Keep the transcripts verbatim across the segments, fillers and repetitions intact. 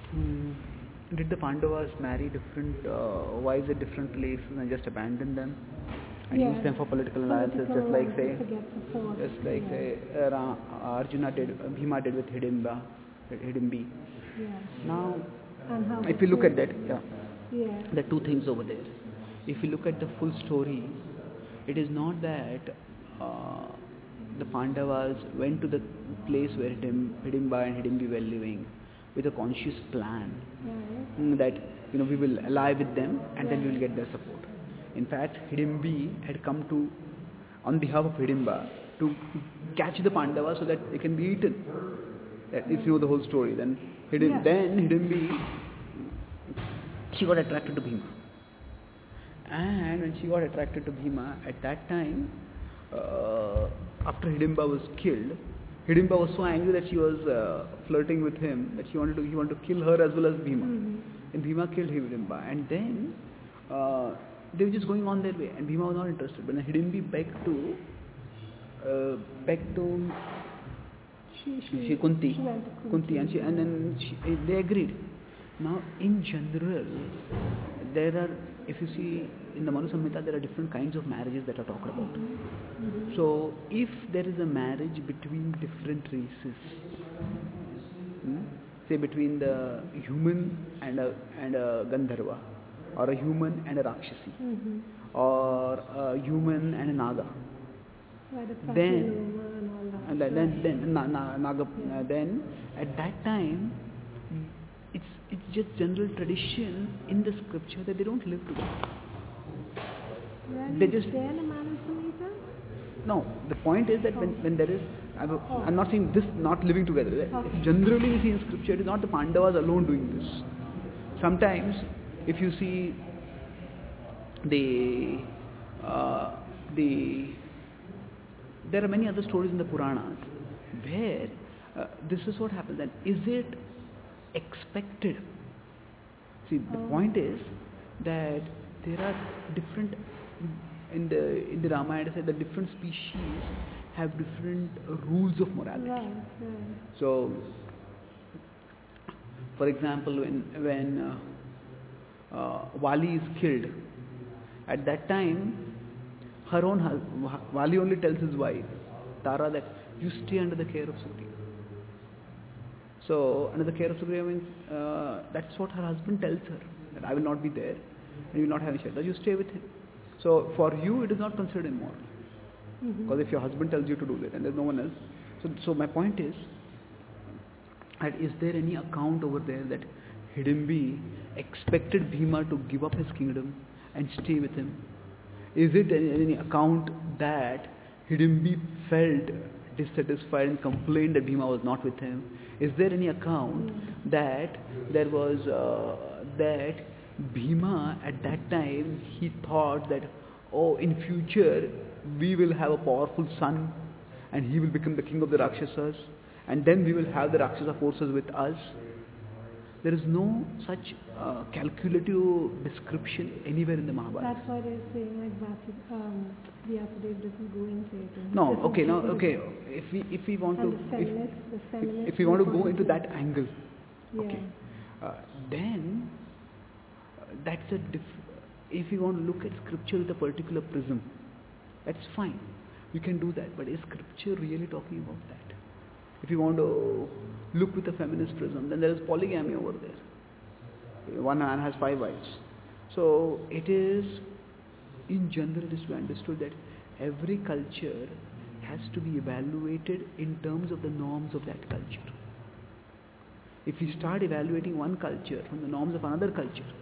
Hmm. Did the Pandavas marry different uh, wives at different places and just abandon them and yeah. use them for political alliances, just like say, just like yeah. say uh, Ra- Arjuna did, uh, Bhima did with Hidimba, Hidimbi. Yeah. Now, and how if you look at that, yeah, yeah, there are two things over there. If you look at the full story, it is not that uh, the Pandavas went to the place where Hidim, Hidimba and Hidimbi were living with a conscious plan, right. that you know we will ally with them and right. then we will get their support. In fact, Hidimbi had come to, on behalf of Hidimba, to catch the Pandavas so that they can be eaten. That if you know the whole story, then Hidim, yeah. then Hidimbi, she got attracted to Bhima. And when she got attracted to Bhima, at that time, uh, after Hidimba was killed, Hidimba was so angry that she was uh, flirting with him that she wanted to, he wanted to kill her as well as Bhima. Mm-hmm. And Bhima killed Hidimba. And then uh, they were just going on their way, and Bhima was not interested. But then Hidimbi begged to, uh, begged to she, she, she, Kunti, she went to Kunti, Kunti, and she, and then she, they agreed. Now, in general, there are, if you see in the Manu Samhita, there are different kinds of marriages that are talked about. Mm-hmm. So, if there is a marriage between different races, hmm, say between the human and a and a Gandharva, or a human and a Rakshasi, mm-hmm. or a human and a Naga, right, then, and all that. then, right. then, na, na, naga, yeah. uh, then at that time, it's it's just general tradition in the scripture that they don't live together. Really? They just there in the Manu Samhita? no. The point is that oh. when, when there is, I'm, oh. I'm not saying this not living together. Okay. Generally, you see in scripture, it is not the Pandavas alone doing this. Sometimes, if you see the uh, the there are many other stories in the Puranas where uh, this is what happens. Then is it expected? See, the oh. point is that there are different in the in the Ramayana. Said that different species have different uh, rules of morality. Right, right. So, for example, when when uh, uh, Vali is killed, at that time, her own husband, Vali only tells his wife, Tara, that you stay under the care of Sugriva. So, under the care of Sugriva means, uh, that's what her husband tells her, that I will not be there, and you will not have any shelter, you stay with him. So, for you, it is not considered immoral. Mm-hmm. Because if your husband tells you to do that, and there's no one else. So, so my point is, that is there any account over there that Hidimbi expected Bhima to give up his kingdom and stay with him? Is it any, any account that Hidimbi felt dissatisfied and complained that Bhima was not with him? Is there any account mm. that there was uh, that Bhima at that time he thought that, oh, in future we will have a powerful son and he will become the king of the Rakshasas, and then we will have the Rakshasa forces with us? There is no such uh, calculative description anywhere in the Mahabharata. That's why they're saying like Vasi, um, Vyasadeva doesn't go into it. No, okay, now, okay. If we if we want and to the feminist, if, the feminist if we want to go into that angle, yeah. okay, uh, then uh, that's a diff. If you want to look at scripture with a particular prism, that's fine. You can do that. But is scripture really talking about that? If you want to look with a feminist prism, then there is polygamy over there. One man has five wives. So it is, in general, it is to be understood that every culture has to be evaluated in terms of the norms of that culture. If we start evaluating one culture from the norms of another culture,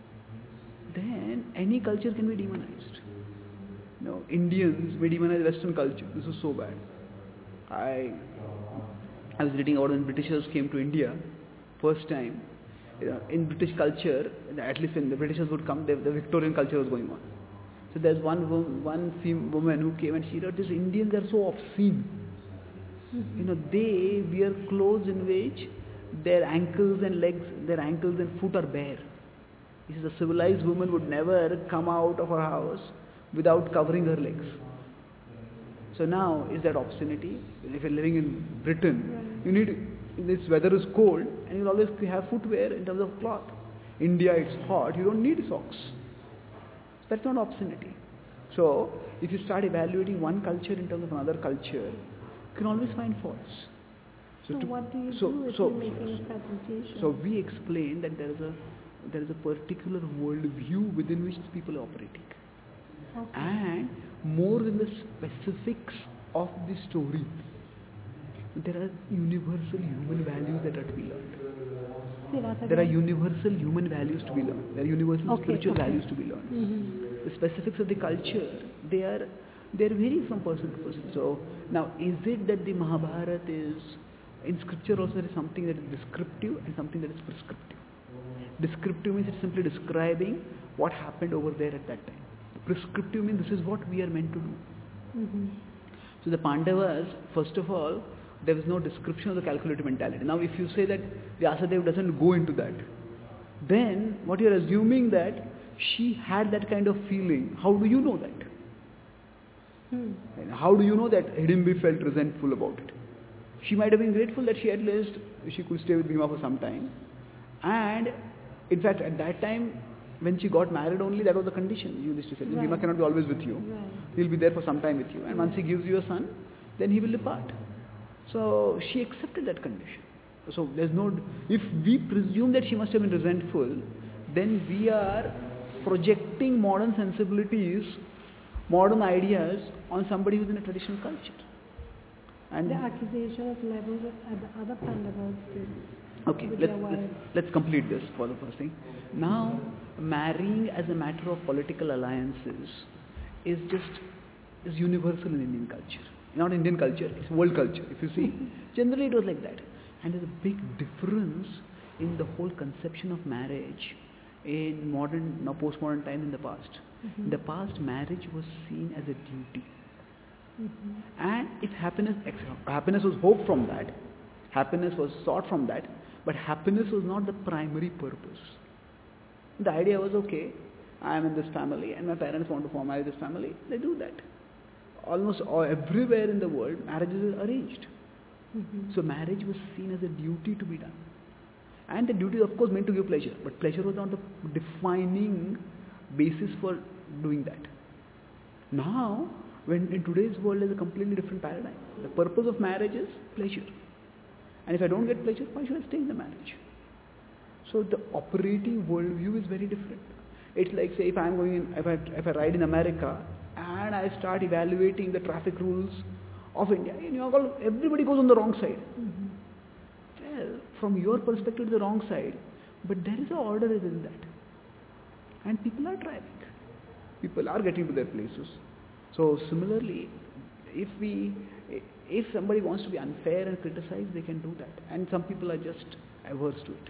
then any culture can be demonized. You know, Indians, we demonize Western culture. This is so bad. I I was reading about when Britishers came to India first time. You know, in British culture, at least when the Britishers would come, the, the Victorian culture was going on. So there's one wo- one fem- woman who came and she wrote, "These Indians are so obscene. Mm-hmm. You know, they wear clothes in which their ankles and legs, their ankles and foot are bare. He says a civilized woman would never come out of her house without covering her legs." So now, is that obscenity? If you're living in Britain, you need this weather is cold, and you'll always have footwear in terms of cloth. India, it's hot, you don't need socks. That's not obscenity. So, if you start evaluating one culture in terms of another culture, you can always find faults. So, So, to, what do you so, do if so, you're making a presentation? So we explain that there is a there is a particular worldview within which people are operating, Okay. and more than the specifics of the story, there are universal human values that are to be learned. Say that There are again. universal human values to be learned. There are universal Okay, spiritual okay. values to be learned. Mm-hmm. The specifics of the culture, they are they are varying from person to person. So now, is it that the Mahabharata is in scripture also there is something that is descriptive and something that is prescriptive. Descriptive means it's simply describing what happened over there at that time. Prescriptive means this is what we are meant to do. Mm-hmm. So the Pandavas, first of all, there was no description of the calculated mentality. Now if you say that Vyasadeva doesn't go into that, then what you are assuming that she had that kind of feeling. How do you know that? Hmm. And how do you know that Hidimbi felt resentful about it? She might have been grateful that she at least she could stay with Bhima for some time. And in fact, at that time, when she got married only, that was the condition. You used to say, Right. Bhima cannot be always with you. Right. He'll be there for some time with you. And once he gives you a son, then he will depart. So she accepted that condition. So there's no, if we presume that she must have been resentful, then we are projecting modern sensibilities, modern ideas on somebody who's in a traditional culture. And The accusation is leveled at the other Pandavas too. okay, with let's, their let's, wives. let's complete this for the first thing. Now, marrying as a matter of political alliances is just, is universal in Indian culture. Not Indian culture, it's world culture. If you see, generally it was like that. And there's a big difference in the whole conception of marriage in modern, now postmodern time in the past. Mm-hmm. In the past, marriage was seen as a duty. Mm-hmm. And if happiness, happiness was hoped from that, happiness was sought from that, but happiness was not the primary purpose. The idea was, okay, I am in this family and my parents want to form marry this family, they do that. Almost all, everywhere in the world, marriages are arranged. Mm-hmm. So marriage was seen as a duty to be done. And the duty of course meant to give pleasure, but pleasure was not the defining basis for doing that. Now, when in today's world is a completely different paradigm. The purpose of marriage is pleasure. And if I don't get pleasure, why should I stay in the marriage? So the operating worldview is very different. It's like, say, if I'm going in, if I, if I ride in America and I start evaluating the traffic rules of India, you know, everybody goes on the wrong side. Mm-hmm. Well, from your perspective, it's the wrong side, but there is an order within that. And people are driving. People are getting to their places. So similarly, if we, if somebody wants to be unfair and criticize, they can do that. And some people are just averse to it.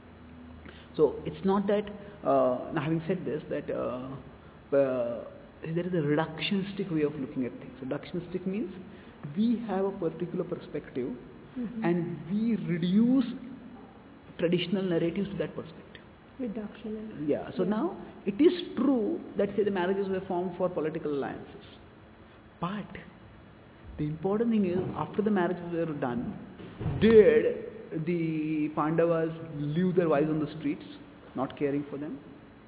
So it's not that, uh, now having said this, that uh, uh, there is a reductionistic way of looking at things. Reductionistic means we have a particular perspective Mm-hmm. and we reduce traditional narratives to that perspective. Reductionist. Yeah, so Yeah. now it is true that say the marriages were formed for political alliances. But the important thing is after the marriages were done, did the Pandavas leave their wives on the streets, not caring for them?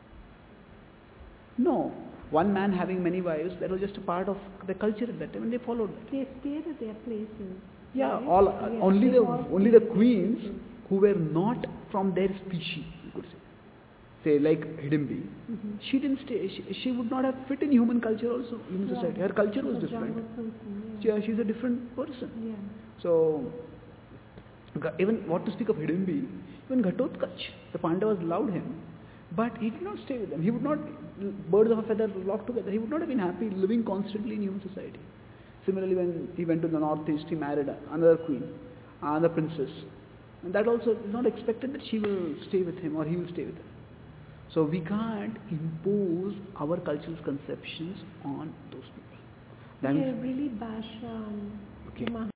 No. One man having many wives, that was just a part of the culture at that time and they followed that. They stayed at their places. Yeah, right? all Yeah, only they the all only the stayed at their queens places. who were not from their species, you could say. Say like Hidimbi, Mm-hmm. she didn't stay. She, she would not have fit in human culture also, human Right. society. Her culture was She's a different. jungle person, She, yeah. she's a different person. Yeah. So Ga- even what to speak of Hidimbi, even Ghatotkacha, the Pandavas loved him, but he did not stay with them. He would not, birds of a feather flock together. He would not have been happy living constantly in human society. Similarly, when he went to the northeast, he married another queen, another princess. And that also is not expected that she will stay with him or he will stay with her. So we can't impose our cultural conceptions on those people. That They means, really bash um, Okay. the